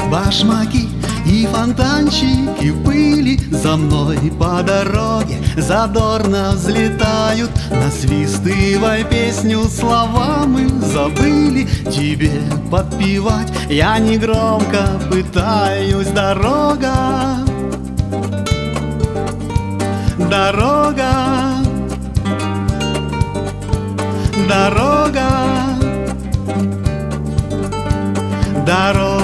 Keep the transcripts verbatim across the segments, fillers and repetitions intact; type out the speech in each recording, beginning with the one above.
Башмаки и фонтанчики в пыли за мной по дороге задорно взлетают. Насвистывая песню, слова мы забыли тебе подпевать. Я негромко пытаюсь. Дорога, дорога, дорога, дорога.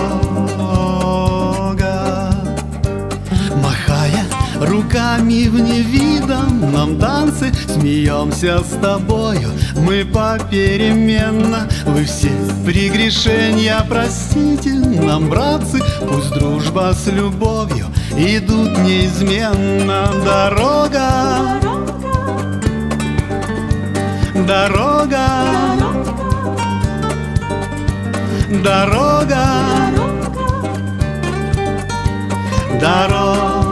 Махая руками в невиданном танце, смеемся с тобою мы попеременно. Вы все прегрешения простите нам, братцы, пусть дружба с любовью идут неизменно. Дорога, дорога, дорога, дорога.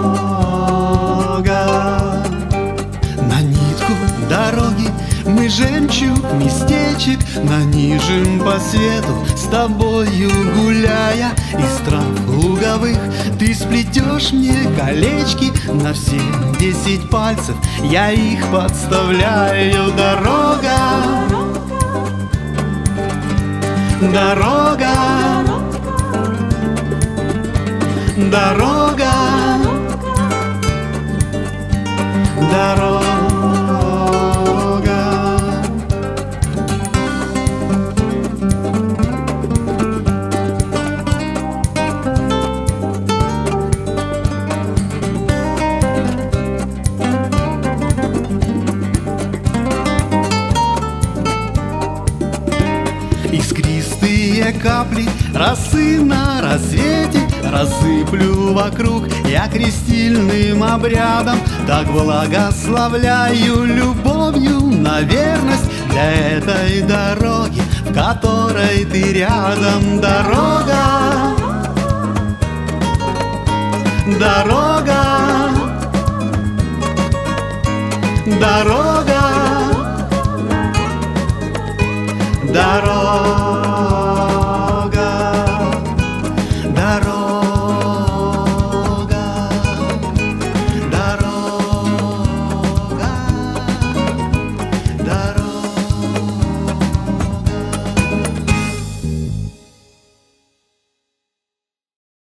На нитку дороги мы жемчуг местечек нанижем по свету, с тобою гуляя. Из трав луговых ты сплетешь мне колечки, на все десять пальцев я их подставляю. Дорога, дорога, дорога, дорога. Искристые капли росы на рассвете рассыплю вокруг я крестильным обрядом. Так благословляю любовью на верность для этой дороги, в которой ты рядом. Дорога, дорога, дорога,